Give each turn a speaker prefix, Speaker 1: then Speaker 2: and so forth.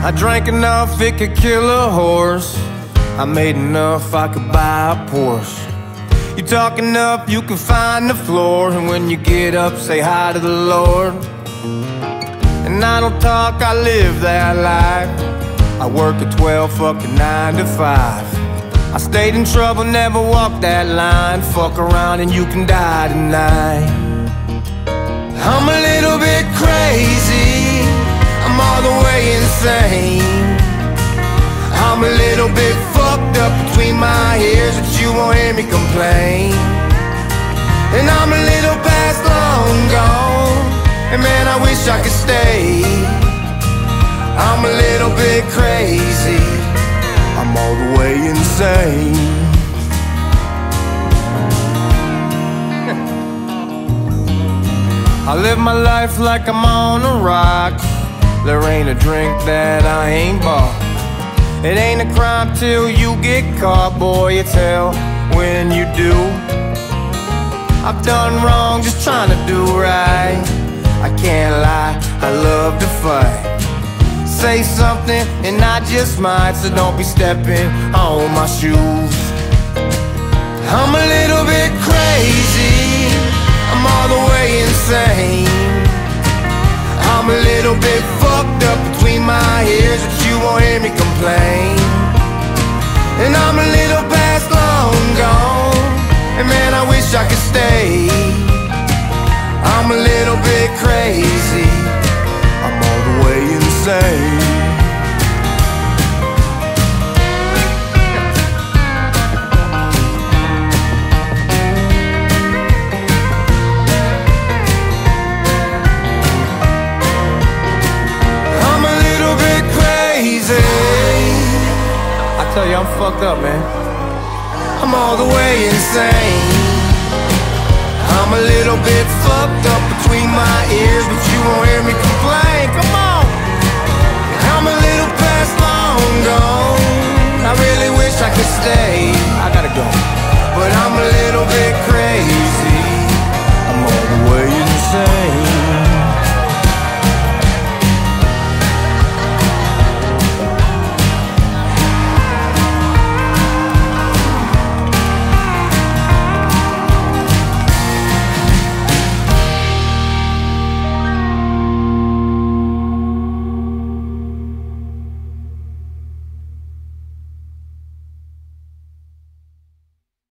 Speaker 1: I drank enough it could kill a horse. I made enough I could buy a Porsche. You talk enough you can find the floor, and when you get up say hi to the Lord. And I don't talk, I live that life. I work at 12, fucking 9 to 5. I stayed in trouble, never walked that line. Fuck around and you can die tonight. I'm a little bit crazy, I'm all the way insane. I'm a little bit fucked up between my ears, but you won't hear me complain. And I'm a little past long gone, and man, I wish I could stay. I'm a little bit crazy, I'm all the way insane. I live my life like I'm on a rock. There ain't a drink that I ain't bought. It ain't a crime till you get caught, boy, it's hell when you do. I've done wrong, just trying to do right. I can't lie, I love to fight. Say something and I just might, so don't be stepping on my shoes. I'm a little bit crazy, I'm all the way insane. I'm a little bit fucked up between my ears, but you won't hear me complain. And I'm a little past long gone, and man, I wish I could stay. I'm a little bit crazy, I'm all the way insane. I tell you, I'm fucked up, man. I'm all the way insane. I'm a little bit fucked up between my ears, but you won't hear me complain. Come on.